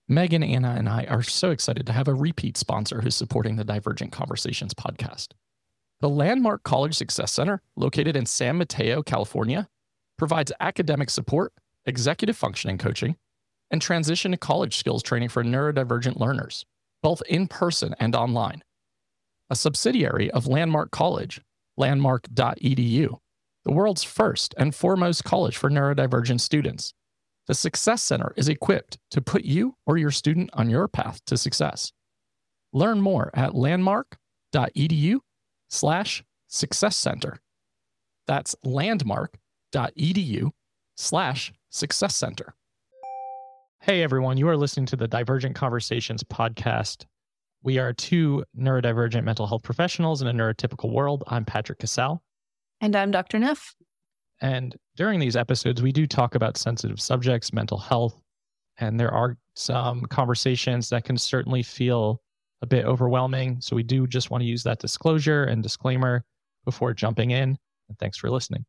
Megan, Anna, and I are so excited to have a repeat sponsor who's supporting the Divergent Conversations podcast. The Landmark College Success Center, located in San Mateo, California, provides academic support, executive functioning coaching, and transition to college skills training for neurodivergent learners, both in person and online. A subsidiary of Landmark College, landmark.edu, the world's first and foremost college for neurodivergent students. The Success Center is equipped to put you or your student on your path to success. Learn more at landmark.edu/success center. That's landmark.edu/success center. Hey everyone, you are listening to the Divergent Conversations podcast. We are two neurodivergent mental health professionals in a neurotypical world. I'm Patrick Casal. And I'm Dr. Neff. And during these episodes, we do talk about sensitive subjects, mental health, and there are some conversations that can certainly feel a bit overwhelming. So we do just want to use that disclosure and disclaimer before jumping in. And thanks for listening.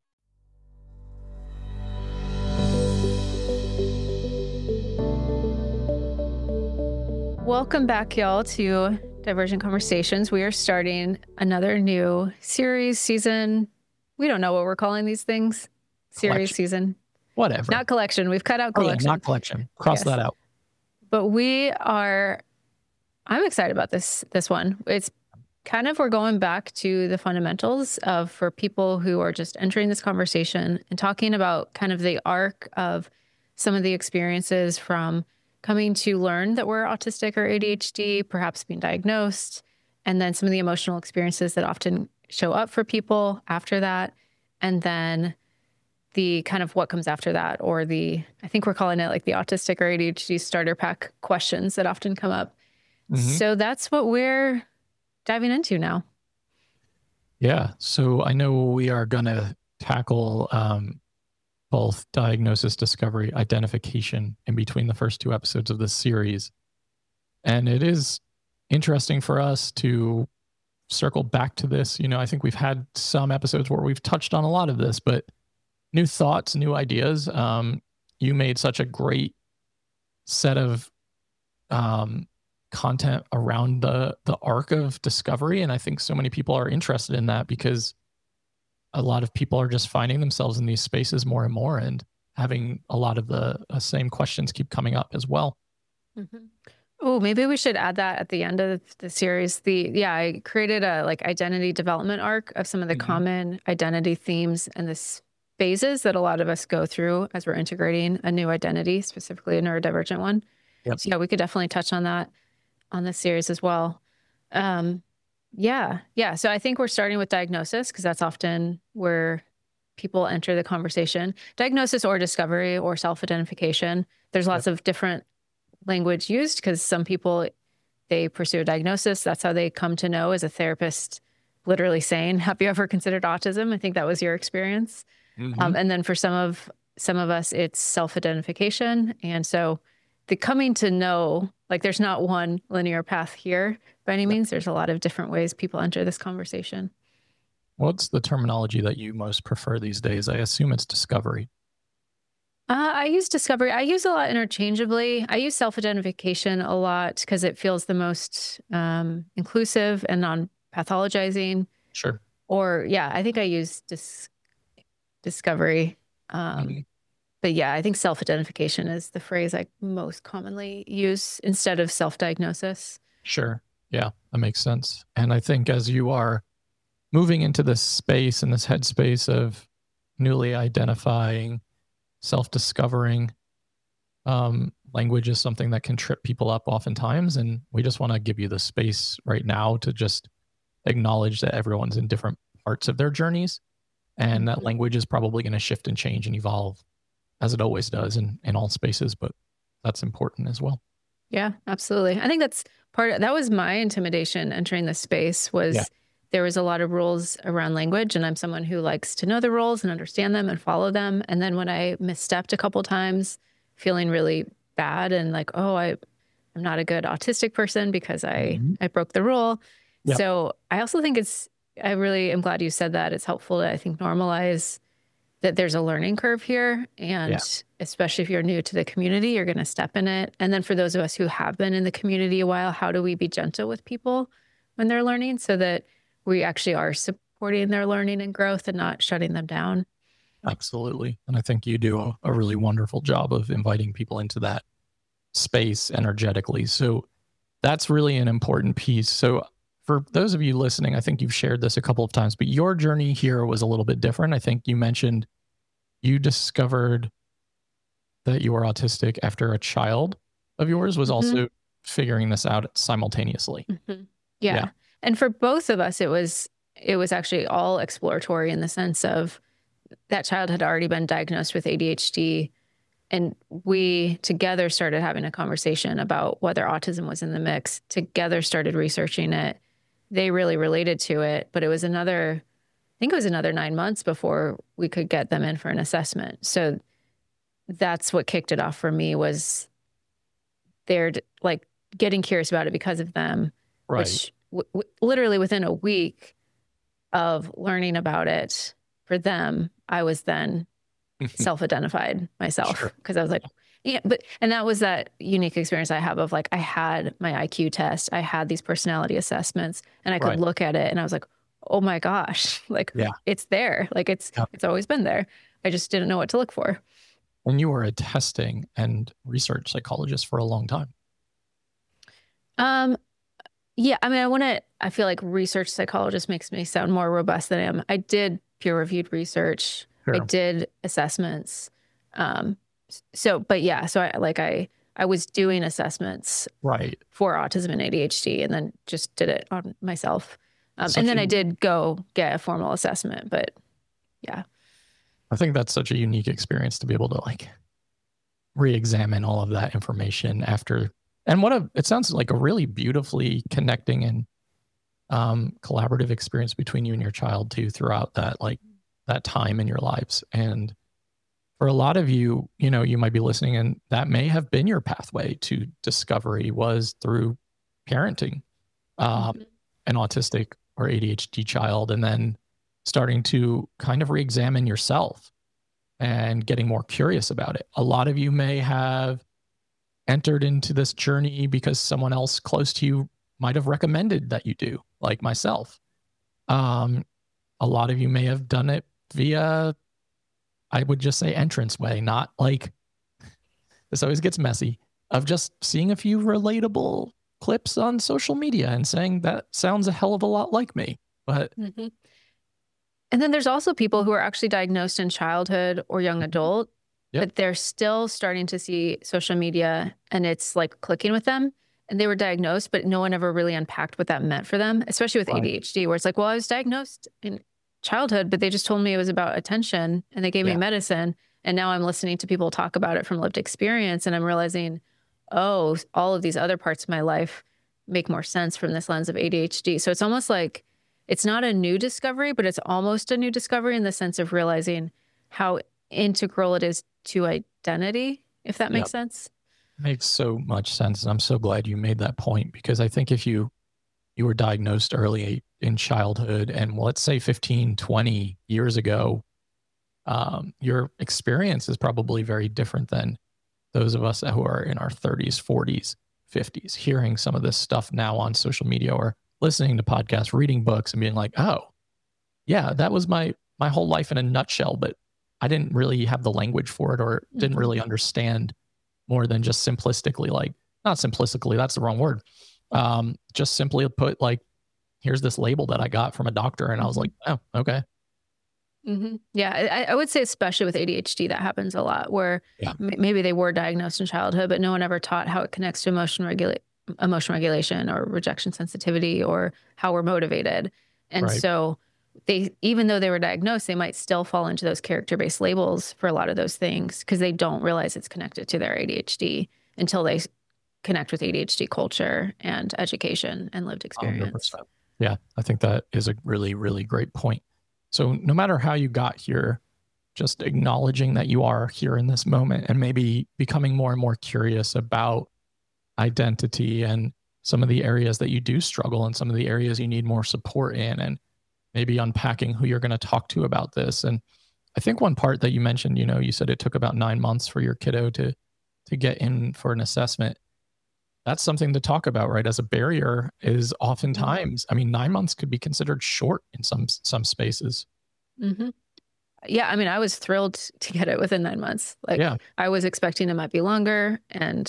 Welcome back, y'all, to Divergent Conversations. We are starting another new series, season. We don't know what we're calling these things. Series, Collection. season. Whatever. Not collection. We've cut out collection. Not collection. Cross that out. But I'm excited about this one. It's kind of, we're going back to the fundamentals for people who are just entering this conversation and talking about kind of the arc of some of the experiences from coming to learn that we're autistic or ADHD, perhaps being diagnosed, and then some of the emotional experiences that often show up for people after that. And then the kind of what comes after that, or I think we're calling it like the autistic or ADHD starter pack questions that often come up. Mm-hmm. So that's what we're diving into now. Yeah. So I know we are going to tackle both diagnosis, discovery, identification in between the first two episodes of this series. And it is interesting for us to circle back to this. You know, I think we've had some episodes where we've touched on a lot of this, but new thoughts, new ideas. You made such a great set of content around the arc of discovery. And I think so many people are interested in that because a lot of people are just finding themselves in these spaces more and more and having a lot of the same questions keep coming up as well. Mm-hmm. Oh, maybe we should add that at the end of the series. I created a identity development arc of some of the common identity themes and the phases that a lot of us go through as we're integrating a new identity, specifically a neurodivergent one. Yep. So we could definitely touch on that on this series as well. So I think we're starting with diagnosis because that's often where people enter the conversation. Diagnosis or discovery or self-identification. There's lots of different language used because some people, they pursue a diagnosis. That's how they come to know as a therapist, literally saying, have you ever considered autism? I think that was your experience. Mm-hmm. And then for some of us, it's self-identification. And so the coming to know, there's not one linear path here by any means. There's a lot of different ways people enter this conversation. What's the terminology that you most prefer these days? I assume it's discovery. I use discovery. I use a lot interchangeably. I use self-identification a lot because it feels the most inclusive and non-pathologizing. Sure. Or, I think I use discovery. But I think self-identification is the phrase I most commonly use instead of self-diagnosis. Sure. Yeah, that makes sense. And I think as you are moving into this space and this headspace of newly identifying, self-discovering, language is something that can trip people up oftentimes. And we just want to give you the space right now to just acknowledge that everyone's in different parts of their journeys. And that language is probably going to shift and change and evolve as it always does in all spaces, but that's important as well. Yeah, absolutely. I think that's that was my intimidation entering this space was there was a lot of rules around language, and I'm someone who likes to know the rules and understand them and follow them. And then when I misstepped a couple times, feeling really bad and I'm not a good autistic person because I broke the rule. Yep. So I also think I really am glad you said that. It's helpful to, I think, normalize that there's a learning curve here. And Yeah. especially if you're new to the community, you're going to step in it. And then for those of us who have been in the community a while, how do we be gentle with people when they're learning so that we actually are supporting their learning and growth and not shutting them down? Absolutely. And I think you do a really wonderful job of inviting people into that space energetically. So that's really an important piece. So for those of you listening, I think you've shared this a couple of times, but your journey here was a little bit different. I think you mentioned you discovered that you were autistic after a child of yours was also figuring this out simultaneously. Yeah. And for both of us, it was actually all exploratory in the sense of that child had already been diagnosed with ADHD. And we together started having a conversation about whether autism was in the mix, together started researching it. They really related to it, but it was another 9 months before we could get them in for an assessment. So that's what kicked it off for me, was they're like getting curious about it because of them, Right. which literally within a week of learning about it for them, I was then self-identified myself because I was like, yeah, and that was that unique experience I have of like, I had my IQ test, I had these personality assessments, and I could look at it and I was like, oh my gosh, like it's there. Like it's always been there. I just didn't know what to look for. And you were a testing and research psychologist for a long time. Yeah, I mean, I feel like research psychologist makes me sound more robust than I am. I did peer-reviewed research. Sure. I did assessments. So I was doing assessments for autism and ADHD, and then just did it on myself. And then I did go get a formal assessment, but yeah. I think that's such a unique experience to be able to like re-examine all of that information after. And it sounds like a really beautifully connecting and collaborative experience between you and your child too throughout that time in your lives. And for a lot of you, you might be listening and that may have been your pathway to discovery, was through parenting an autistic or ADHD child, and then starting to kind of re-examine yourself and getting more curious about it. A lot of you may have entered into this journey because someone else close to you might have recommended that you do, like myself. A lot of you may have done it via, I would just say, entranceway, not like, this always gets messy, of just seeing a few relatable clips on social media and saying that sounds a hell of a lot like me. But and then there's also people who are actually diagnosed in childhood or young adult, but they're still starting to see social media and it's like clicking with them. And they were diagnosed, but no one ever really unpacked what that meant for them, especially with ADHD, where it's like, well, I was diagnosed in childhood, but they just told me it was about attention and they gave me medicine. And now I'm listening to people talk about it from lived experience. And I'm realizing, oh, all of these other parts of my life make more sense from this lens of ADHD. So it's almost like it's not a new discovery, but it's almost a new discovery in the sense of realizing how integral it is to identity, if that makes sense. Makes so much sense. And I'm so glad you made that point, because I think if you were diagnosed early in childhood and let's say 15, 20 years ago, your experience is probably very different than those of us who are in our 30s, 40s, 50s, hearing some of this stuff now on social media or listening to podcasts, reading books and being like, oh, yeah, that was my whole life in a nutshell, but I didn't really have the language for it or didn't really understand more than just simplistically, like, not simplistically, that's the wrong word. Just simply put, like, here's this label that I got from a doctor. And I was like, oh, okay. Yeah, I would say especially with ADHD, that happens a lot where maybe they were diagnosed in childhood, but no one ever taught how it connects to emotion regulation or rejection sensitivity or how we're motivated. And so even though they were diagnosed, they might still fall into those character-based labels for a lot of those things because they don't realize it's connected to their ADHD until they connect with ADHD culture and education and lived experience. 100%. Yeah, I think that is a really, really great point. So no matter how you got here, just acknowledging that you are here in this moment and maybe becoming more and more curious about identity and some of the areas that you do struggle and some of the areas you need more support in, and maybe unpacking who you're going to talk to about this. And I think one part that you mentioned, you said it took about 9 months for your kiddo to get in for an assessment. That's something to talk about, right? As a barrier is oftentimes, 9 months could be considered short in some spaces. Mm-hmm. Yeah, I was thrilled to get it within 9 months. Yeah. I was expecting it might be longer, and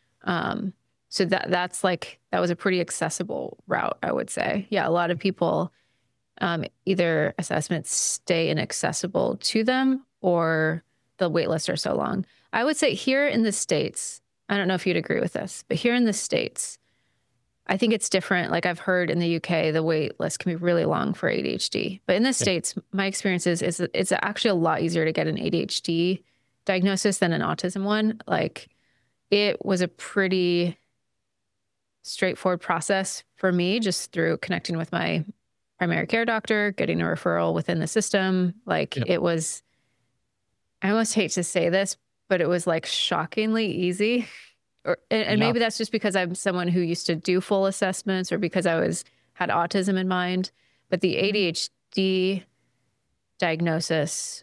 so that was a pretty accessible route, I would say. Yeah, a lot of people either assessments stay inaccessible to them or the wait lists are so long. I would say here in the States, I don't know if you'd agree with this, but here in the States, I think it's different. Like I've heard in the UK, the wait list can be really long for ADHD. But in the States, my experience is it's actually a lot easier to get an ADHD diagnosis than an autism one. Like it was a pretty straightforward process for me, just through connecting with my primary care doctor, getting a referral within the system. It was, I almost hate to say this, but it was like shockingly easy. And maybe that's just because I'm someone who used to do full assessments or because I had autism in mind. But the ADHD diagnosis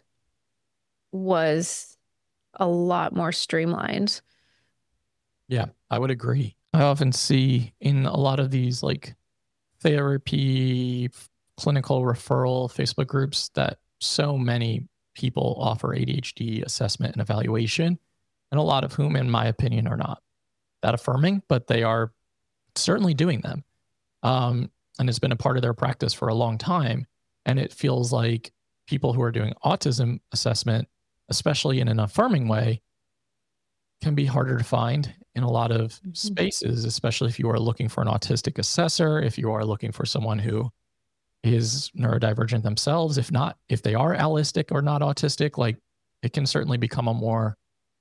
was a lot more streamlined. Yeah, I would agree. I often see in a lot of these like therapy, clinical referral Facebook groups that so many people offer ADHD assessment and evaluation, and a lot of whom, in my opinion, are not that affirming, but they are certainly doing them. And it's been a part of their practice for a long time. And it feels like people who are doing autism assessment, especially in an affirming way, can be harder to find in a lot of spaces, especially if you are looking for an autistic assessor, if you are looking for someone who is neurodivergent themselves, if they are allistic or not autistic, like it can certainly become a more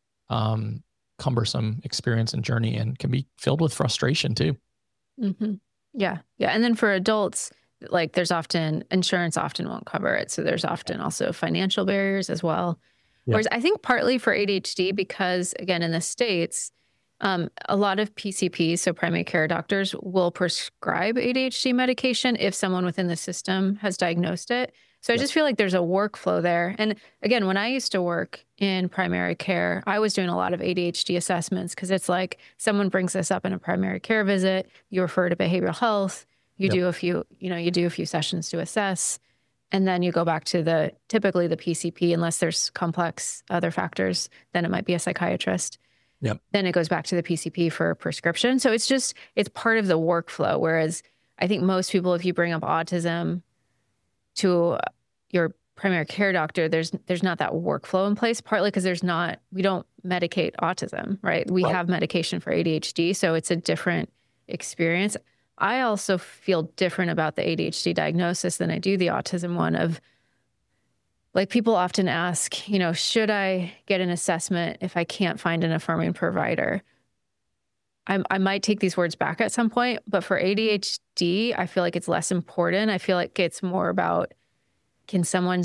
cumbersome experience and journey and can be filled with frustration too. Mm-hmm. Yeah. And then for adults, like there's insurance often won't cover it. So there's often also financial barriers as well. Yeah. Whereas I think partly for ADHD, because again, in the States, a lot of PCPs, so primary care doctors, will prescribe ADHD medication if someone within the system has diagnosed it. So I just feel like there's a workflow there. And again, when I used to work in primary care, I was doing a lot of ADHD assessments because it's like someone brings this up in a primary care visit, you refer to behavioral health, you do a few sessions to assess, and then you go back to typically the PCP, unless there's complex other factors, then it might be a psychiatrist. Yep. Then it goes back to the PCP for a prescription. So it's part of the workflow. Whereas I think most people, if you bring up autism to your primary care doctor, there's not that workflow in place, partly because we don't medicate autism, right? We have medication for ADHD, so it's a different experience. I also feel different about the ADHD diagnosis than I do the autism one. Of like, people often ask, should I get an assessment if I can't find an affirming provider? I might take these words back at some point, but for ADHD, I feel like it's less important. I feel like it's more about, can someone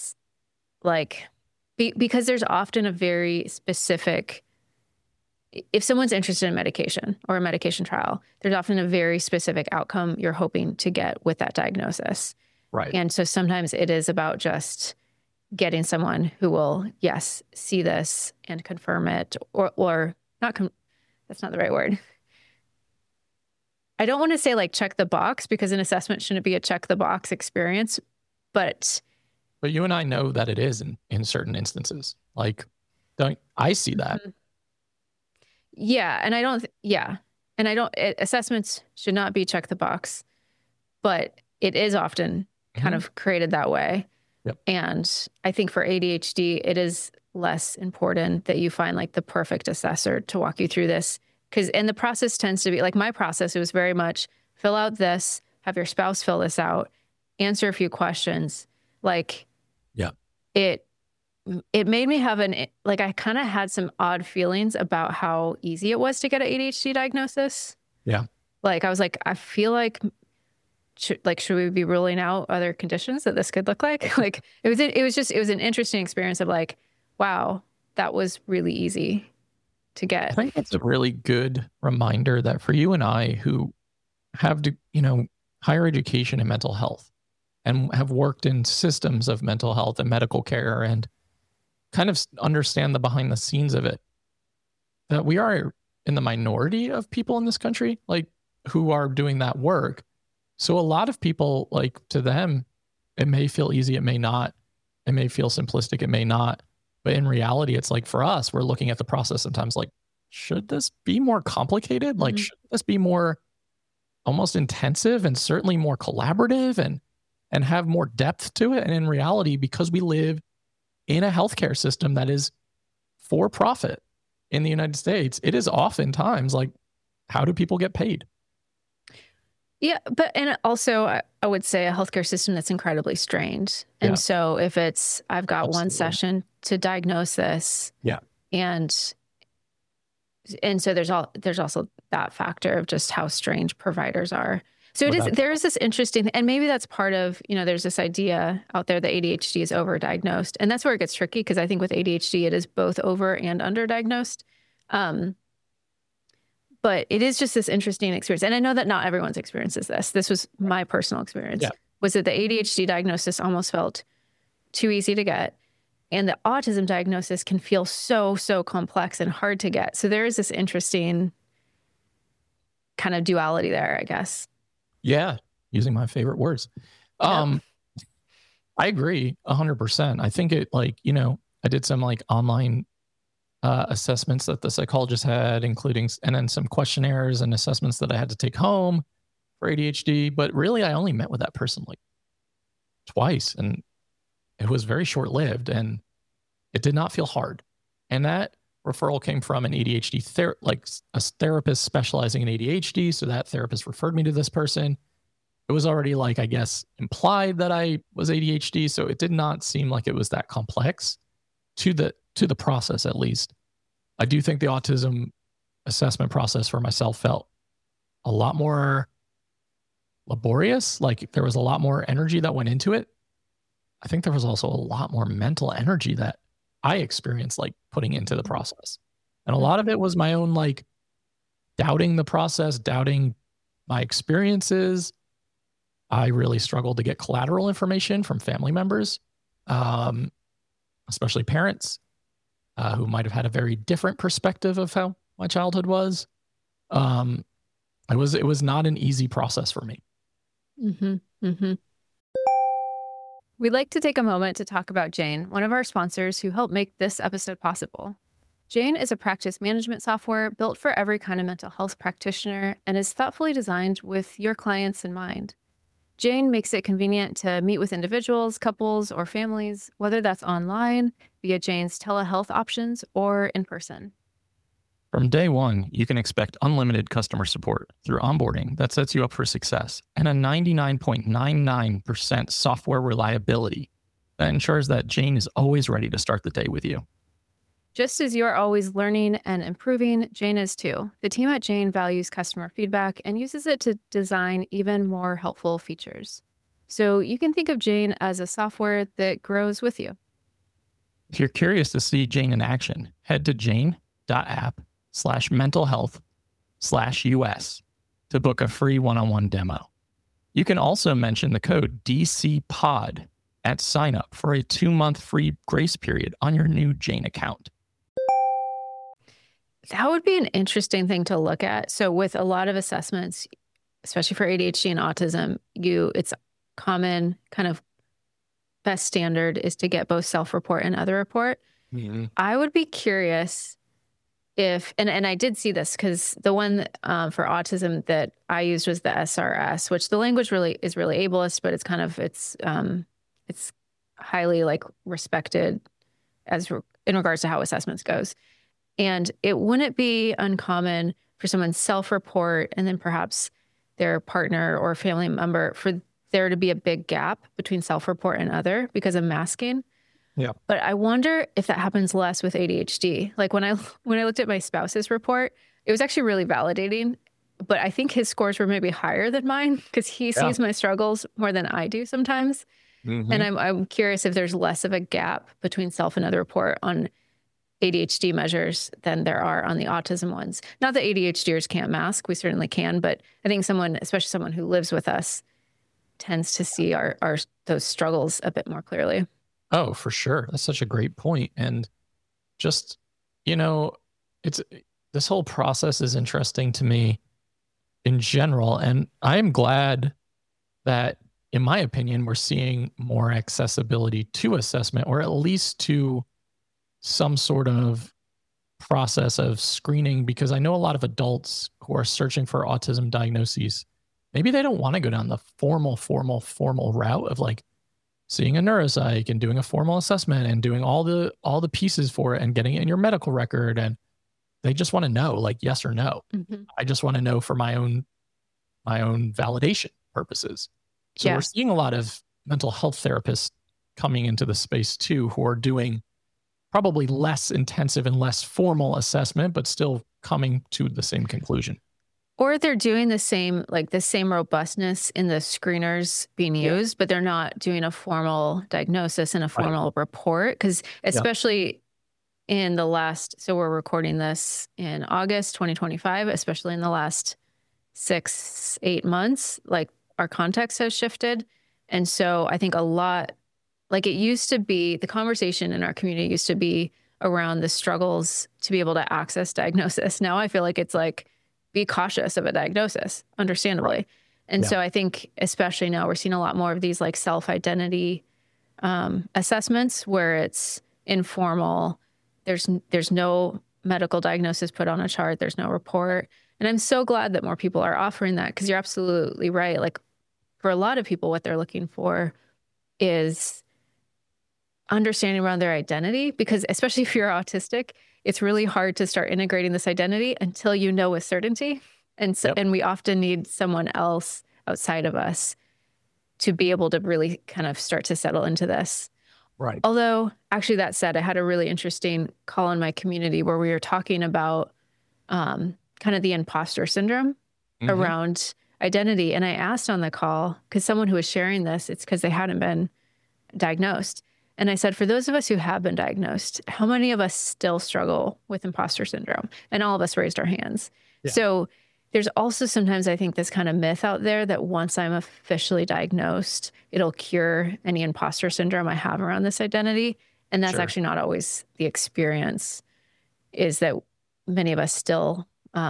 because there's often a very specific, if someone's interested in medication or a medication trial, there's often a very specific outcome you're hoping to get with that diagnosis. Right. And so sometimes it is about just getting someone who will, yes, see this and confirm it, or not. That's not the right word. I don't want to say like check the box, because an assessment shouldn't be a check the box experience, but you and I know that it is in certain instances. Like, I see that. Yeah. And I don't, assessments should not be check the box, but it is often kind of created that way. Yep. And I think for ADHD, it is less important that you find like the perfect assessor to walk you through this. And the process tends to be like my process. It was very much fill out this, have your spouse fill this out, answer a few questions. Like, yeah, it made me have I kind of had some odd feelings about how easy it was to get an ADHD diagnosis. Yeah. Like, I was like, I feel like, should we be ruling out other conditions that this could look like? Like, it was an interesting experience of like, wow, that was really easy to get. I think it's a really good reminder that for you and I, who have higher education and mental health, and have worked in systems of mental health and medical care and kind of understand the behind the scenes of it, that we are in the minority of people in this country, like who are doing that work. So a lot of people, like to them, it may feel easy, it may not. It may feel simplistic, it may not. But in reality, it's like for us, we're looking at the process sometimes like, should this be more complicated? Like, should this be more almost intensive and certainly more collaborative and have more depth to it? And in reality, because we live in a healthcare system that is for profit in the United States, it is oftentimes like, how do people get paid? Yeah, but and also I would say a healthcare system that's incredibly strained. And Yeah. so if it's I've got one Absolutely. session to diagnose this, Yeah. and so there's also that factor of just how strange providers are. So there is this interesting, and maybe that's part of, there's this idea out there that ADHD is overdiagnosed. And that's where it gets tricky, because I think with ADHD, it is both over and underdiagnosed. But it is just this interesting experience. And I know that not everyone's experiences this. This was my personal experience. Yeah. Was that the ADHD diagnosis almost felt too easy to get. And the autism diagnosis can feel so, so complex and hard to get. So there is this interesting kind of duality there, I guess. Yeah. Using my favorite words. I agree 100%. I think it I did some like online assessments that the psychologist had, including, and then some questionnaires and assessments that I had to take home for ADHD. But really, I only met with that person like twice, and it was very short-lived, and it did not feel hard. And that referral came from an ADHD a therapist specializing in ADHD. So that therapist referred me to this person. It was already like, I guess, implied that I was ADHD. So it did not seem like it was that complex to the process, at least. I do think the autism assessment process for myself felt a lot more laborious. Like there was a lot more energy that went into it. I think there was also a lot more mental energy that I experienced like putting into the process. And a lot of it was my own like doubting the process, doubting my experiences. I really struggled to get collateral information from family members, especially parents who might have had a very different perspective of how my childhood was. It was not an easy process for me. Mm-hmm. Mm-hmm. We'd like to take a moment to talk about Jane, one of our sponsors who helped make this episode possible. Jane is a practice management software built for every kind of mental health practitioner and is thoughtfully designed with your clients in mind. Jane makes it convenient to meet with individuals, couples, or families, whether that's online, via Jane's telehealth options, or in person. From day one, you can expect unlimited customer support through onboarding that sets you up for success, and a 99.99% software reliability that ensures that Jane is always ready to start the day with you. Just as you're always learning and improving, Jane is too. The team at Jane values customer feedback and uses it to design even more helpful features. So you can think of Jane as a software that grows with you. If you're curious to see Jane in action, head to jane.app/mentalhealth/US to book a free one-on-one demo. You can also mention the code DCPOD at sign up for a 2-month free grace period on your new Jane account. That would be an interesting thing to look at. So with a lot of assessments, especially for ADHD and autism, it's common kind of best standard is to get both self-report and other report. Mm-hmm. I would be curious if, and I did see this because the one for autism that I used was the SRS, which the language really is really ableist, but it's highly like respected in regards to how assessments goes. And it wouldn't be uncommon for someone's self-report and then perhaps their partner or family member for there to be a big gap between self-report and other because of masking. Yeah. But I wonder if that happens less with ADHD. Like when I looked at my spouse's report, it was actually really validating, but I think his scores were maybe higher than mine because he sees my struggles more than I do sometimes. Mm-hmm. And I'm curious if there's less of a gap between self and other report on ADHD measures than there are on the autism ones. Not that ADHDers can't mask, we certainly can, but I think especially someone who lives with us, tends to see our those struggles a bit more clearly. Oh, for sure. That's such a great point. And just, it's this whole process is interesting to me in general. And I am glad that, in my opinion, we're seeing more accessibility to assessment, or at least to some sort of process of screening, because I know a lot of adults who are searching for autism diagnoses, maybe they don't want to go down the formal route of like seeing a neuropsych and doing a formal assessment and doing all the pieces for it and getting it in your medical record. And they just want to know, like, yes or no. Mm-hmm. I just want to know for my own validation purposes. So we're seeing a lot of mental health therapists coming into the space too, who are doing probably less intensive and less formal assessment, but still coming to the same conclusion. Or they're doing the same robustness in the screeners being used, but they're not doing a formal diagnosis and a formal report. Because especially in the last, so we're recording this in August 2025, especially in the last 6-8 months, like our context has shifted. And so I think a lot, like it used to be, the conversation in our community used to be around the struggles to be able to access diagnosis. Now I feel like it's like, be cautious of a diagnosis, understandably. Right. And so I think, especially now, we're seeing a lot more of these like self-identity assessments where it's informal. There's no medical diagnosis put on a chart. There's no report. And I'm so glad that more people are offering that, because you're absolutely right. Like for a lot of people, what they're looking for is understanding around their identity, because especially if you're autistic, it's really hard to start integrating this identity until you know with certainty. And so, and we often need someone else outside of us to be able to really kind of start to settle into this. Right. Although, actually, that said, I had a really interesting call in my community where we were talking about kind of the imposter syndrome around identity. And I asked on the call, because someone who was sharing this, it's because they hadn't been diagnosed. And I said, for those of us who have been diagnosed, how many of us still struggle with imposter syndrome? And all of us raised our hands. Yeah. So there's also sometimes, I think, this kind of myth out there that once I'm officially diagnosed, it'll cure any imposter syndrome I have around this identity. And that's actually not always the experience, is that many of us still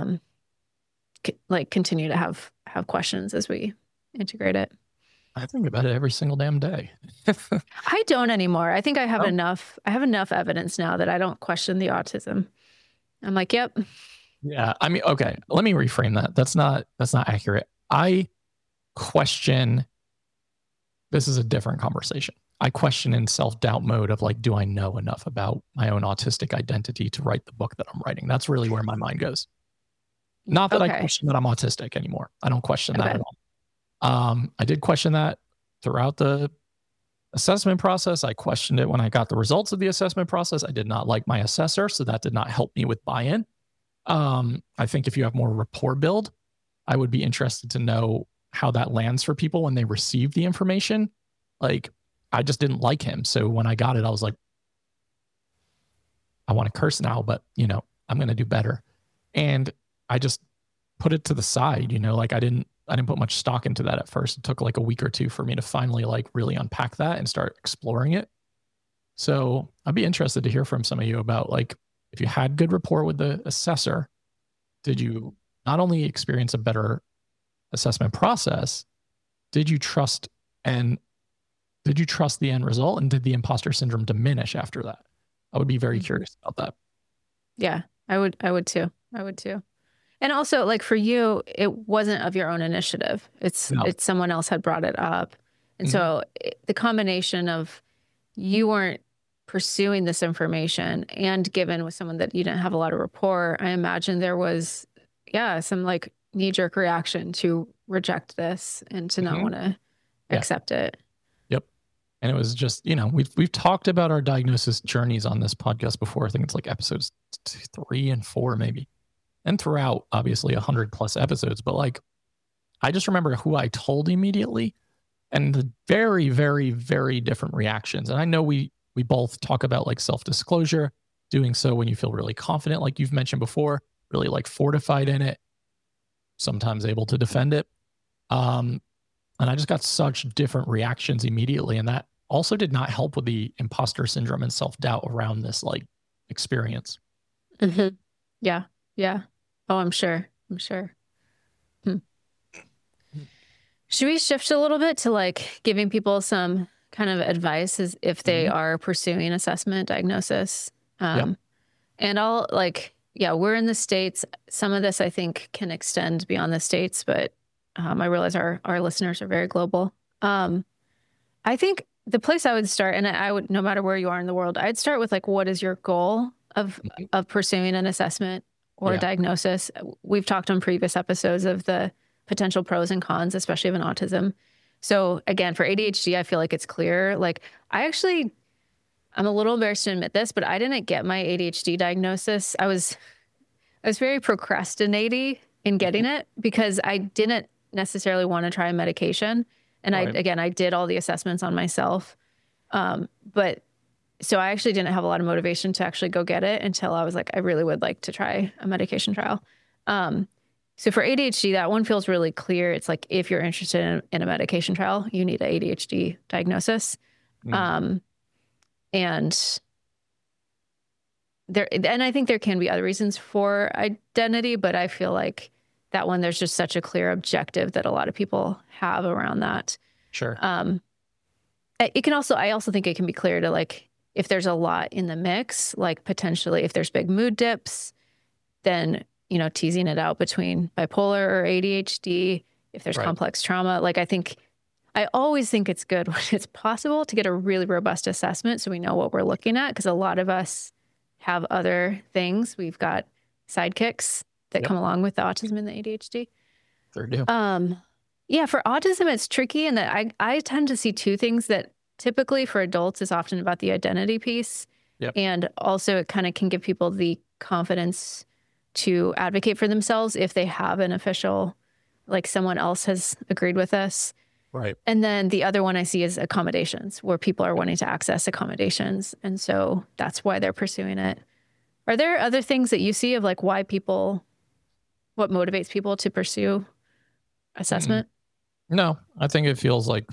continue to have questions as we integrate it. I think about it every single damn day. I don't anymore. I think I have enough evidence now that I don't question the autism. I'm like, yep. Yeah. I mean, okay, let me reframe that. That's not accurate. I question, this is a different conversation. I question in self-doubt mode of like, do I know enough about my own autistic identity to write the book that I'm writing? That's really where my mind goes. Not that I question that I'm autistic anymore. I don't question that at all. I did question that throughout the assessment process. I questioned it when I got the results of the assessment process. I did not like my assessor, so that did not help me with buy-in. I think if you have more rapport build, I would be interested to know how that lands for people when they receive the information. Like, I just didn't like him. So when I got it, I was like, I want to curse now, but I'm going to do better. And I just put it to the side, like I didn't put much stock into that at first. It took like a week or two for me to finally like really unpack that and start exploring it. So I'd be interested to hear from some of you about like, if you had good rapport with the assessor, did you not only experience a better assessment process, did you trust the end result, and did the imposter syndrome diminish after that? I would be very curious about that. Yeah, I would too. And also, like for you, it wasn't of your own initiative. It's someone else had brought it up. And so the combination of you weren't pursuing this information and given with someone that you didn't have a lot of rapport, I imagine there was, some like knee-jerk reaction to reject this and to not want to accept it. Yep. And it was just, we've talked about our diagnosis journeys on this podcast before. I think it's like episodes 3 and 4 maybe. And throughout, obviously, 100+ episodes. But like, I just remember who I told immediately and the very, very, very different reactions. And I know we both talk about like self-disclosure, doing so when you feel really confident, like you've mentioned before, really like fortified in it, sometimes able to defend it. And I just got such different reactions immediately. And that also did not help with the imposter syndrome and self-doubt around this like experience. Mm-hmm. Yeah. Yeah. Oh, I'm sure. I'm sure. Should we shift a little bit to like giving people some kind of advice as if they are pursuing assessment diagnosis? And I'll like, yeah, we're in the States. Some of this I think can extend beyond the States, but I realize our listeners are very global. I think the place I would start, and I would, no matter where you are in the world, I'd start with like, what is your goal of pursuing an assessment or a diagnosis? We've talked on previous episodes of the potential pros and cons, especially of an autism. So again, for ADHD, I feel like it's clear. Like I'm a little embarrassed to admit this, but I didn't get my ADHD diagnosis. I was very procrastinating in getting it because I didn't necessarily want to try a medication. And I did all the assessments on myself. But so I actually didn't have a lot of motivation to actually go get it until I was like, I really would like to try a medication trial. So for ADHD, that one feels really clear. It's like, if you're interested in a medication trial, you need an ADHD diagnosis. And I think there can be other reasons for identity, but I feel like that one, there's just such a clear objective that a lot of people have around that. Sure. It can also, I also think it can be clear to like, if there's a lot in the mix, like potentially if there's big mood dips, then, you know, teasing it out between bipolar or ADHD, if there's complex trauma, like I always think it's good when it's possible to get a really robust assessment so we know what we're looking at, because a lot of us have other things. We've got sidekicks that come along with the autism and the ADHD. Sure do. Yeah, for autism, it's tricky in that I tend to see two things that typically for adults is often about the identity piece. And also it kind of can give people the confidence to advocate for themselves if they have an official, like someone else has agreed with us. Right. And then the other one I see is accommodations, where people are wanting to access accommodations. And so that's why they're pursuing it. Are there other things that you see of like what motivates people to pursue assessment? No, I think it feels like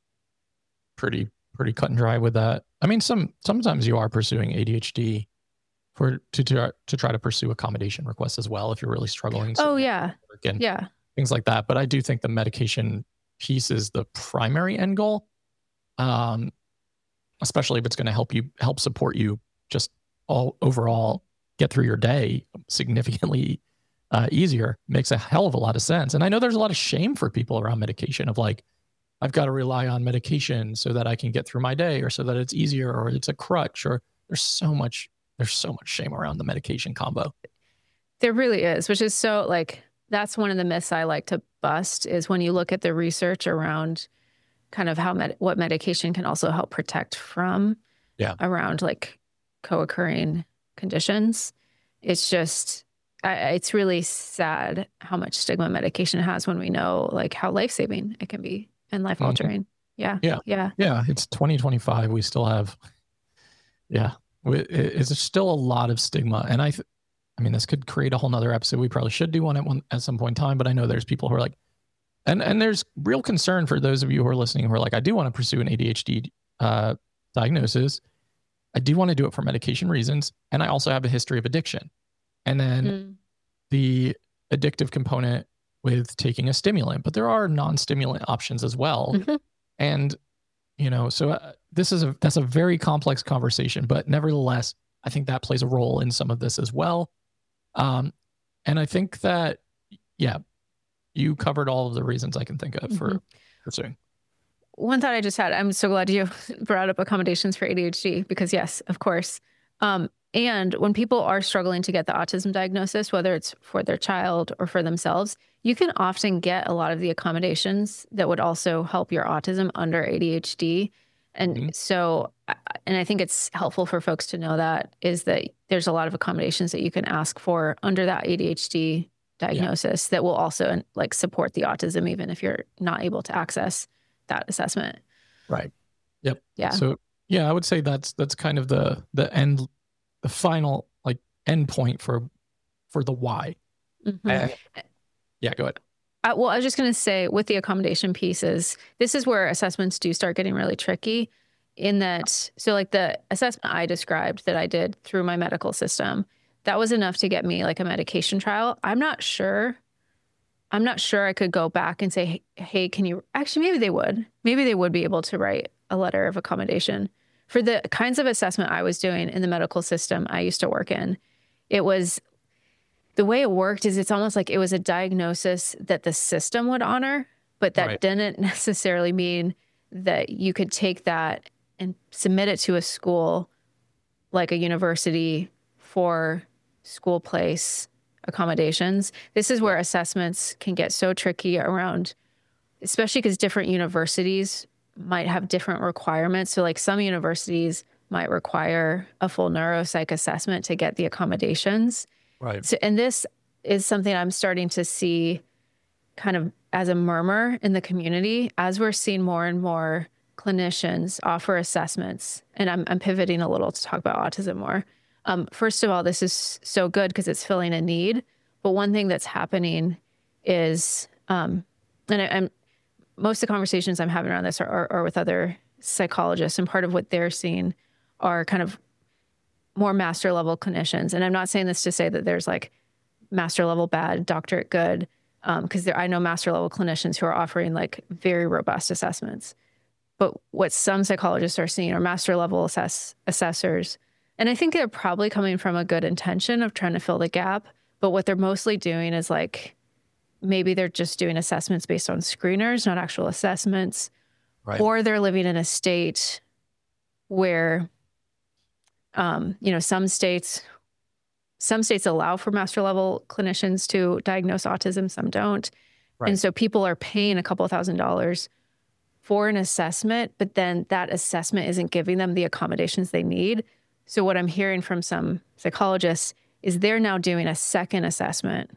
pretty cut and dry with that. I mean, sometimes you are pursuing ADHD to try to pursue accommodation requests as well if you're really struggling. Things like that. But I do think the medication piece is the primary end goal, especially if it's going to help support you just overall get through your day significantly easier. Makes a hell of a lot of sense. And I know there's a lot of shame for people around medication of like, I've got to rely on medication so that I can get through my day, or so that it's easier, or it's a crutch, or there's so much shame around the medication combo. There really is, which is so like, that's one of the myths I like to bust, is when you look at the research around kind of how what medication can also help protect from around like co-occurring conditions. It's just, it's really sad how much stigma medication has when we know like how life-saving it can be and life-altering. Yeah. It's 2025. We still have, it's still a lot of stigma. And I mean, this could create a whole nother episode. We probably should do one at some point in time, but I know there's people who are like, and there's real concern for those of you who are listening who are like, I do want to pursue an ADHD diagnosis. I do want to do it for medication reasons. And I also have a history of addiction. And then the addictive component with taking a stimulant, but there are non-stimulant options as well. And, you know, so that's a very complex conversation, but nevertheless, I think that plays a role in some of this as well. And I think that, you covered all of the reasons I can think of for pursuing. One thought I just had, I'm so glad you brought up accommodations for ADHD, because yes, of course. And when people are struggling to get the autism diagnosis, whether it's for their child or for themselves, you can often get a lot of the accommodations that would also help your autism under ADHD. And so, and I think it's helpful for folks to know that there's a lot of accommodations that you can ask for under that ADHD diagnosis that will also like support the autism, even if you're not able to access that assessment. Right. Yep. Yeah. So I would say that's kind of the end, the final like end point for the why. Go ahead. I was just going to say with the accommodation pieces, this is where assessments do start getting really tricky in that. So like the assessment I described that I did through my medical system, that was enough to get me like a medication trial. I'm not sure I could go back and say, hey, can you actually, maybe they would be able to write a letter of accommodation for the kinds of assessment I was doing in the medical system I used to work in. It was the way it worked is it's almost like it was a diagnosis that the system would honor, but that didn't necessarily mean that you could take that and submit it to a school like a university for school place accommodations. This is where assessments can get so tricky around, especially because different universities might have different requirements. So like some universities might require a full neuropsych assessment to get the accommodations. Right. So, and this is something I'm starting to see kind of as a murmur in the community as we're seeing more and more clinicians offer assessments. And I'm pivoting a little to talk about autism more. First of all, this is so good because it's filling a need. But one thing that's happening is, and most of the conversations I'm having around this are with other psychologists, and part of what they're seeing are kind of more master level clinicians. And I'm not saying this to say that there's like master level bad, doctorate good, because I know master level clinicians who are offering like very robust assessments. But what some psychologists are seeing are master level assessors. And I think they're probably coming from a good intention of trying to fill the gap. But what they're mostly doing is like, maybe they're just doing assessments based on screeners, not actual assessments. Right. Or they're living in a state where, some states allow for master level clinicians to diagnose autism, some don't. Right. And so people are paying a couple of $1,000s for an assessment, but then that assessment isn't giving them the accommodations they need. So what I'm hearing from some psychologists is they're now doing a second assessment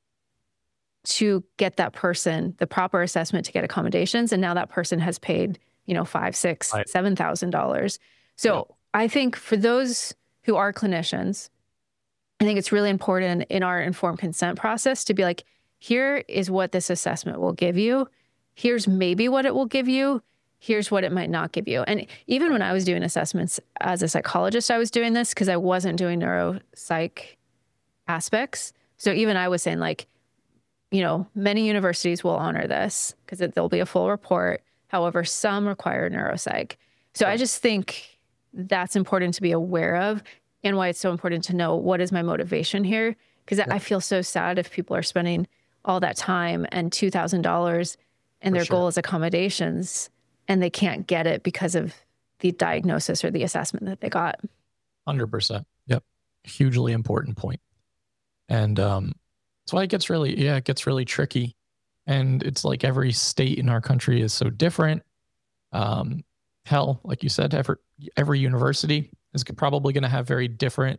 to get that person the proper assessment to get accommodations. And now that person has paid, $5,000, $6,000, $7,000. So I think for those who are clinicians, I think it's really important in our informed consent process to be like, here is what this assessment will give you. Here's maybe what it will give you. Here's what it might not give you. And even when I was doing assessments as a psychologist, I was doing this because I wasn't doing neuropsych aspects. So even I was saying like, many universities will honor this because there'll be a full report. However, some require neuropsych. So I just think that's important to be aware of, and why it's so important to know what is my motivation here. Because I feel so sad if people are spending all that time and $2,000 and their goal is accommodations and they can't get it because of the diagnosis or the assessment that they got. 100%. Yep. Hugely important point. And that's why it gets really tricky. And it's like every state in our country is so different. Hell, like you said, every university is probably going to have very different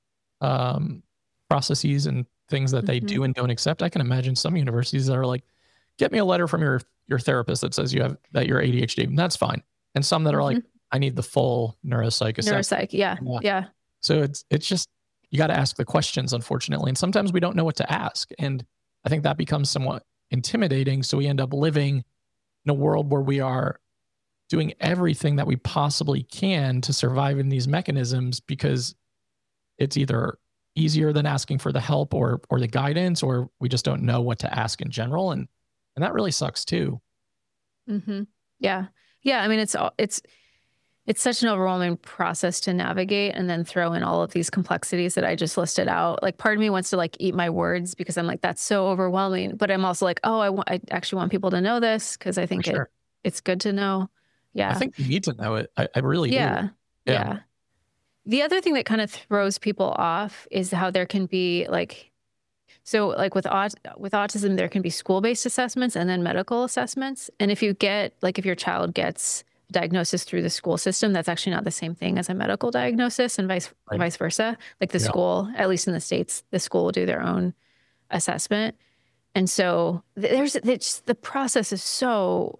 processes and things that they do and don't accept. I can imagine some universities that are like, get me a letter from your therapist that says that you're ADHD. And that's fine. And some that are like, I need the full neuropsych assessment. Neuropsych, yeah. So it's just, you got to ask the questions, unfortunately. And sometimes we don't know what to ask. And I think that becomes somewhat intimidating. So we end up living in a world where we are doing everything that we possibly can to survive in these mechanisms because it's either easier than asking for the help or the guidance, or we just don't know what to ask in general. And that really sucks too. Mm-hmm. Yeah. I mean, it's such an overwhelming process to navigate and then throw in all of these complexities that I just listed out. Like part of me wants to like eat my words because I'm like, that's so overwhelming. But I'm also like, I actually want people to know this because I think it's good to know. Yeah. I think you need to know it. I really do. Yeah. The other thing that kind of throws people off is how there can be like, so like with autism, there can be school-based assessments and then medical assessments. And if your child gets diagnosis through the school system, that's actually not the same thing as a medical diagnosis, and vice versa. Like the school, at least in the States, the school will do their own assessment. And so the process is so,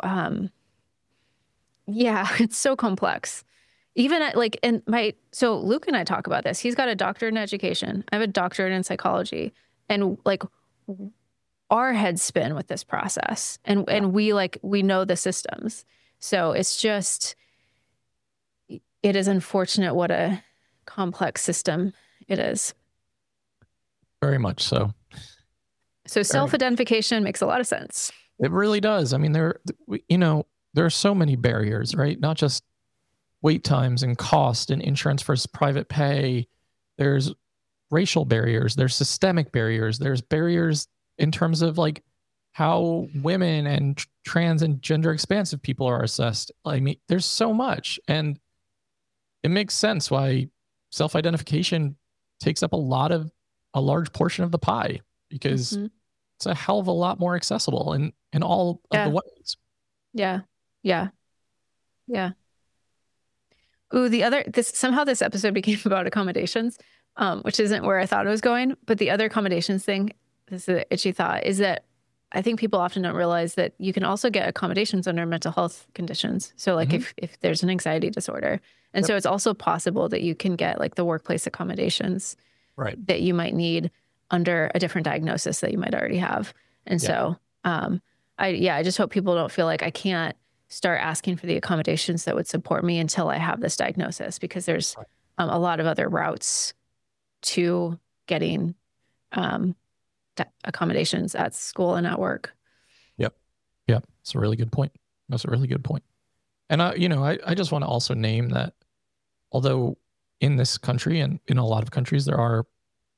it's so complex. Even so Luke and I talk about this. He's got a doctorate in education. I have a doctorate in psychology. And like our heads spin with this process, and we know the systems. So it's just, it is unfortunate what a complex system it is. Very much so. So self-identification makes a lot of sense. It really does. I mean, there are so many barriers, right? Not just wait times and cost and insurance versus private pay. There's racial barriers. There's systemic barriers. There's barriers in terms of like how women and trans and gender expansive people are assessed. I mean, there's so much, and it makes sense why self-identification takes up a large portion of the pie, because it's a hell of a lot more accessible in all of the ways. Yeah. Ooh, somehow this episode became about accommodations, which isn't where I thought it was going. But the other accommodations thing, this is the itchy thought, is that I think people often don't realize that you can also get accommodations under mental health conditions. So like if there's an anxiety disorder. And so it's also possible that you can get like the workplace accommodations that you might need under a different diagnosis that you might already have. And so I just hope people don't feel like I can't start asking for the accommodations that would support me until I have this diagnosis, because there's a lot of other routes to getting accommodations at school and at work. Yep. It's a really good point. That's a really good point. And I just want to also name that although in this country and in a lot of countries, there are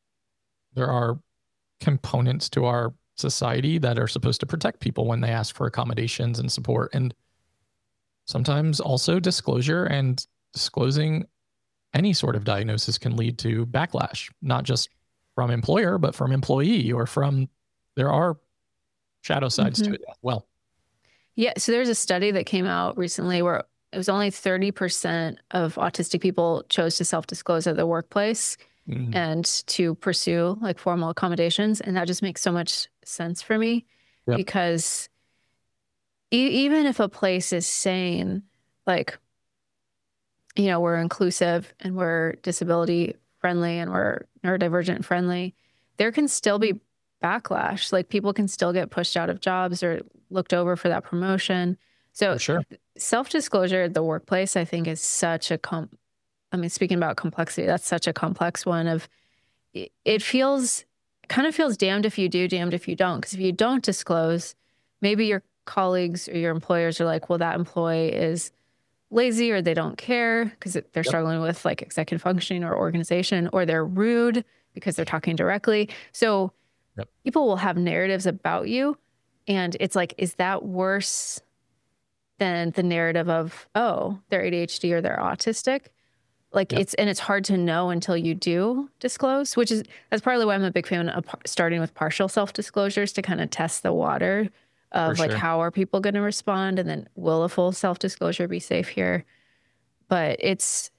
components to our society that are supposed to protect people when they ask for accommodations and support. And sometimes also disclosure and disclosing any sort of diagnosis can lead to backlash, not just from employer, but from employee, or there are shadow sides to it as well. Yeah. So there's a study that came out recently where it was only 30% of autistic people chose to self-disclose at the workplace and to pursue like formal accommodations. And that just makes so much sense for me because even if a place is saying like, we're inclusive and we're disability friendly and we're neurodivergent friendly, there can still be backlash. Like people can still get pushed out of jobs or looked over for that promotion. So self-disclosure at the workplace, I think, is such a speaking about complexity, that's such a complex one. It kind of feels damned if you do, damned if you don't. Because if you don't disclose, maybe your colleagues or your employers are like, well, that employee is lazy or they don't care because they're struggling with like executive functioning or organization, or they're rude because they're talking directly. So people will have narratives about you. And it's like, is that worse than the narrative of, oh, they're ADHD or they're autistic? Like it's hard to know until you do disclose, that's partly why I'm a big fan of starting with partial self-disclosures to kind of test the water of like, how are people going to respond? And then will a full self-disclosure be safe here? But that's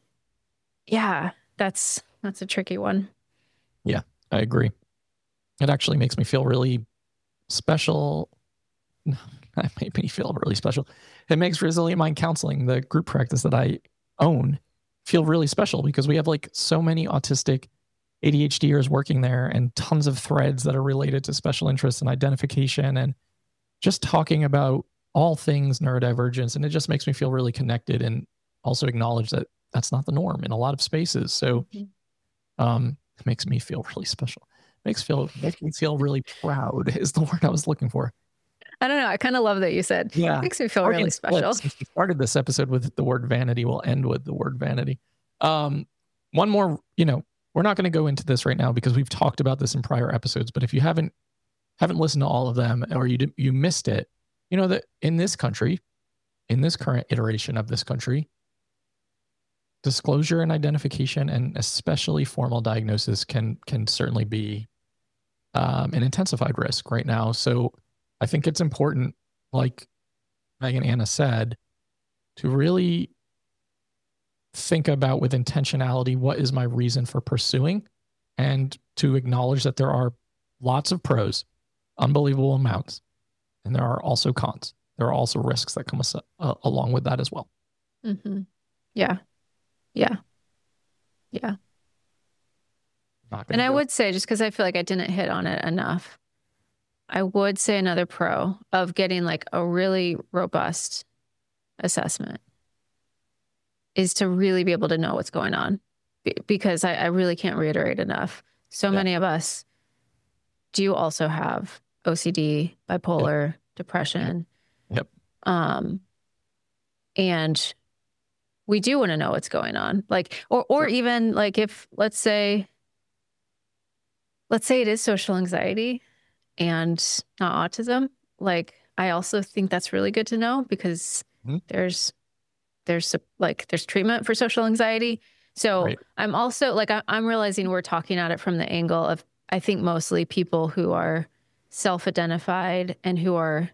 a tricky one. Yeah, I agree. It actually makes me feel really special. That made me feel really special. It makes Resilient Mind Counseling, the group practice that I own, feel really special because we have like so many autistic ADHDers working there and tons of threads that are related to special interests and identification and just talking about all things neurodivergence. And it just makes me feel really connected and also acknowledge that that's not the norm in a lot of spaces. So it makes me feel really special. Makes me feel really proud is the word I was looking for. I don't know. I kind of love that you said, makes me feel really special. Since we started this episode with the word vanity, we'll end with the word vanity. One more, we're not going to go into this right now because we've talked about this in prior episodes, but if you haven't listened to all of them or you missed it, that in this country, in this current iteration of this country, disclosure and identification and especially formal diagnosis can certainly be an intensified risk right now. So I think it's important, like Megan Anna said, to really think about with intentionality, what is my reason for pursuing, and to acknowledge that there are lots of pros, unbelievable amounts, and there are also cons. There are also risks that come along with that as well. Mm-hmm. Yeah. And I would say, just because I feel like I didn't hit on it enough, I would say another pro of getting like a really robust assessment is to really be able to know what's going on. Because I really can't reiterate enough. So many of us do also have OCD, bipolar, depression. Yep. And we do want to know what's going on. Like, or even like if, let's say it is social anxiety and not autism. Like, I also think that's really good to know because there's treatment for social anxiety. So I'm also like, I'm realizing we're talking at it from the angle of, I think mostly people who are self-identified and who are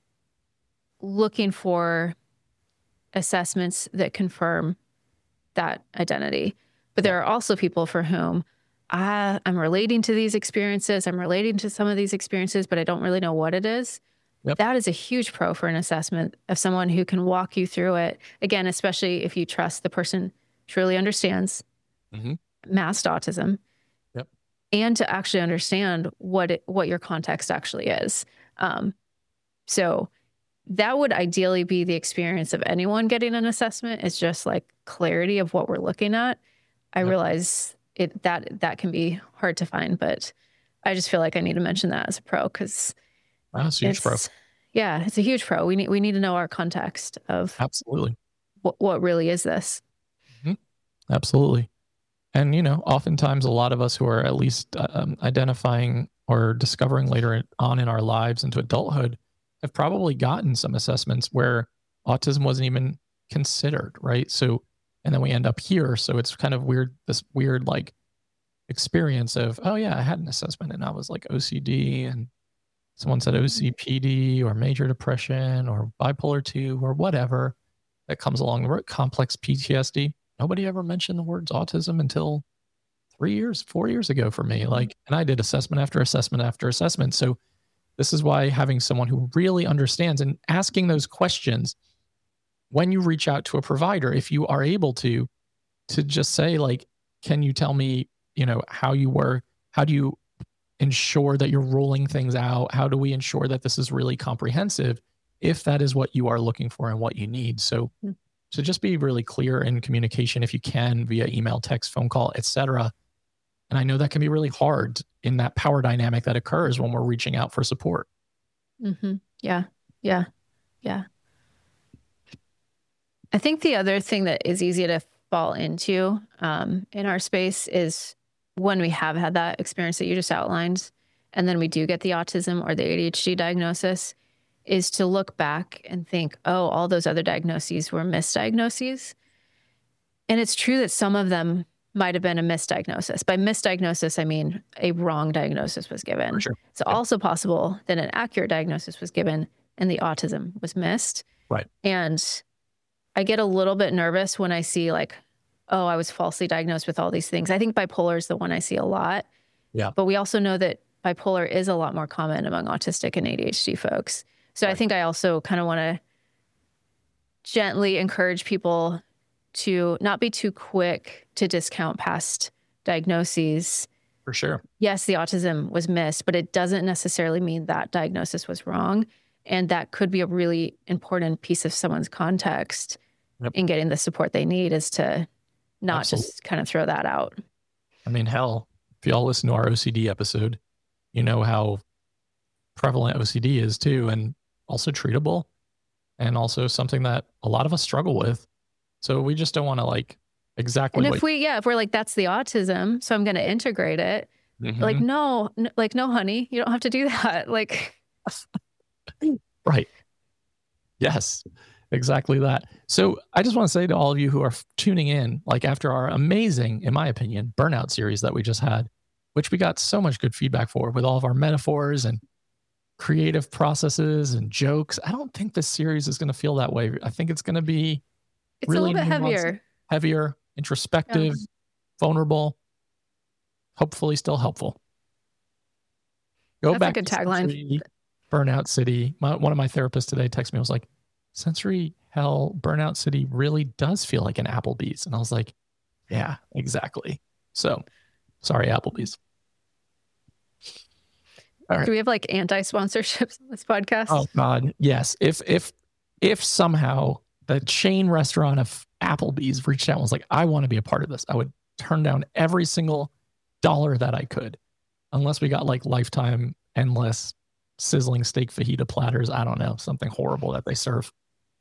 looking for assessments that confirm that identity. But there are also people for whom I'm relating to these experiences. I'm relating to some of these experiences, but I don't really know what it is. Yep. That is a huge pro for an assessment of someone who can walk you through it. Again, especially if you trust the person truly understands masked autism, and to actually understand what your context actually is. So that would ideally be the experience of anyone getting an assessment. It's just like clarity of what we're looking at. I realize that can be hard to find, but I just feel like I need to mention that as a pro because that's a huge pro. Yeah, it's a huge pro. We need to know our context of absolutely what really is this. Absolutely. And, oftentimes a lot of us who are at least identifying or discovering later on in our lives into adulthood have probably gotten some assessments where autism wasn't even considered, right? So, and then we end up here. So it's kind of weird, this weird like experience of, oh yeah, I had an assessment and I was like OCD and someone said OCPD or major depression or bipolar 2 or whatever that comes along the road, complex PTSD. Nobody ever mentioned the words autism until 4 years ago for me. Like, and I did assessment after assessment after assessment. So this is why having someone who really understands and asking those questions when you reach out to a provider, if you are able to just say like, can you tell me, how you work? How do you ensure that you're rolling things out? How do we ensure that this is really comprehensive if that is what you are looking for and what you need? So just be really clear in communication if you can via email, text, phone call, etc. And I know that can be really hard in that power dynamic that occurs when we're reaching out for support. Yeah. I think the other thing that is easy to fall into in our space is when we have had that experience that you just outlined, and then we do get the autism or the ADHD diagnosis, is to look back and think, oh, all those other diagnoses were misdiagnoses. And it's true that some of them might have been a misdiagnosis. By misdiagnosis, I mean a wrong diagnosis was given. Sure. It's also possible that an accurate diagnosis was given and the autism was missed. Right. And I get a little bit nervous when I see like, oh, I was falsely diagnosed with all these things. I think bipolar is the one I see a lot. Yeah. But we also know that bipolar is a lot more common among autistic and ADHD folks. So I think I also kind of want to gently encourage people to not be too quick to discount past diagnoses. For sure. Yes, the autism was missed, but it doesn't necessarily mean that diagnosis was wrong. And that could be a really important piece of someone's context in getting the support they need, is to not just kind of throw that out. I mean, hell, if y'all listen to our OCD episode, you know how prevalent OCD is too, and also treatable, and also something that a lot of us struggle with. So we just don't want to like exactly. And if we're like, that's the autism, so I'm going to integrate it. Like, no, honey, you don't have to do that. Like, right. Yes, exactly that. So I just want to say to all of you who are tuning in, like after our amazing, in my opinion, burnout series that we just had, which we got so much good feedback for with all of our metaphors and creative processes and jokes. I don't think this series is going to feel that way. I think it's going to be really a little bit heavier, introspective, vulnerable, hopefully still helpful. Go back a good tagline. Burnout City. One of my therapists today texted me, was like, Sensory Hell Burnout City really does feel like an Applebee's. And I was like, yeah, exactly. So sorry, Applebee's. All right. Do we have like anti-sponsorships on this podcast? Oh God, yes. If somehow the chain restaurant of Applebee's reached out and was like, I want to be a part of this, I would turn down every single dollar that I could, unless we got like lifetime endless sizzling steak fajita platters. I don't know, something horrible that they serve.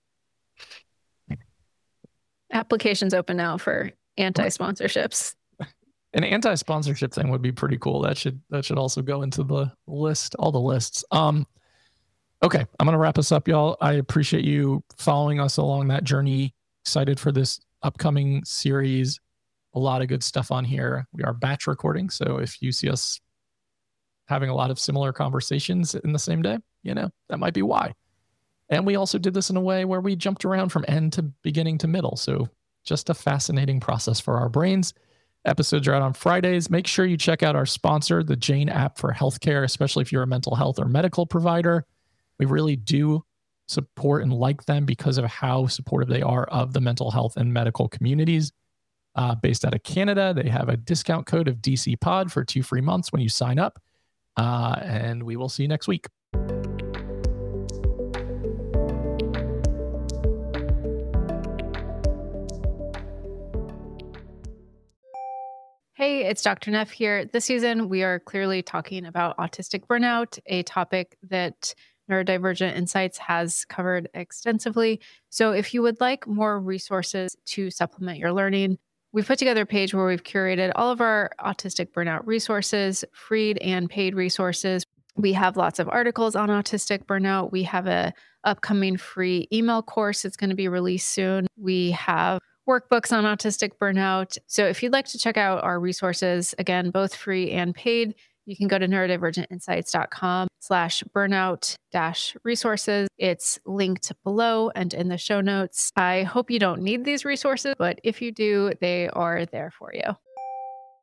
Applications open now for anti-sponsorships. An anti-sponsorship thing would be pretty cool. That should also go into the list, all the lists. Okay, I'm gonna wrap us up, y'all. I appreciate you following us along that journey. Excited for this upcoming series. A lot of good stuff on here. We are batch recording, so if you see us having a lot of similar conversations in the same day, that might be why. And we also did this in a way where we jumped around from end to beginning to middle. So just a fascinating process for our brains. Episodes are out on Fridays. Make sure you check out our sponsor, the Jane app for healthcare, especially if you're a mental health or medical provider. We really do support and like them because of how supportive they are of the mental health and medical communities. Based out of Canada, they have a discount code of DC Pod for 2 free months when you sign up. And we will see you next week. Hey, it's Dr. Neff here. This season, we are clearly talking about autistic burnout, a topic that Neurodivergent Insights has covered extensively. So if you would like more resources to supplement your learning, we've put together a page where we've curated all of our autistic burnout resources, free and paid resources. We have lots of articles on autistic burnout. We have a upcoming free email course that's going to be released soon. We have workbooks on autistic burnout. So if you'd like to check out our resources, again, both free and paid, you can go to neurodivergentinsights.com/burnout-resources. It's linked below and in the show notes. I hope you don't need these resources, but if you do, they are there for you.